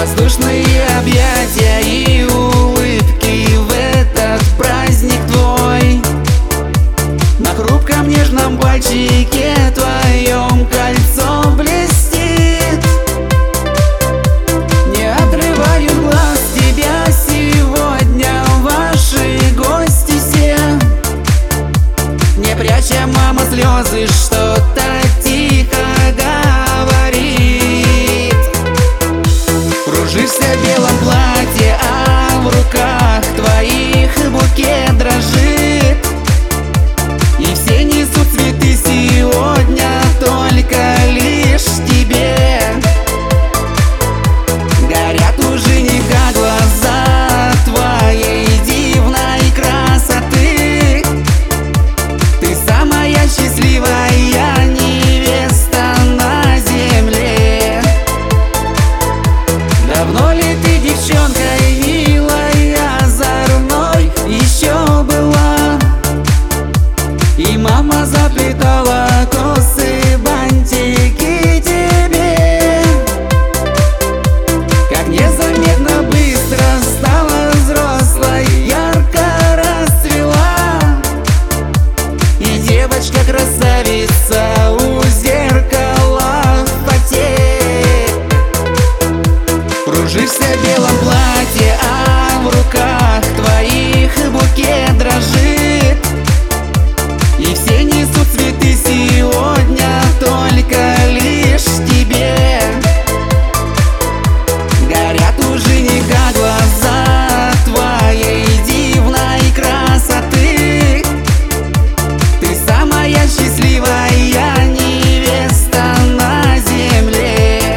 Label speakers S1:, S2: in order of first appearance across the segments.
S1: Воздушные объятия и улыбки в этот праздник твой. На хрупком нежном пальчике твоем кольцо блестит. Не отрываю глаз тебя сегодня, ваши гости все. Не пряча, мама, слезы, что-то тихо говорит. Кружишься в белом платье, а в руках твоих букет дрожит. И все несут цветы сегодня только лишь тебе. Горят у жениха глаза твоей дивной красоты. Ты самая счастливая невеста на земле. Давно ли ты девчонкой милой, озорной еще была? И мама заплетала косы, бантики тебе. Как незаметно быстро стала взрослой, ярко расцвела. И девочка-красавица у зеркала в поте. Кружишься в белом платье, а в руках твоих букет дрожит. И все несут цветы сегодня только лишь тебе. Горят у жениха глаза твоей дивной красоты. Ты самая счастливая невеста на земле.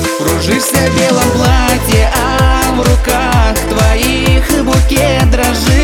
S1: Кружишься в белом платье, а в руках твоих букет дрожит.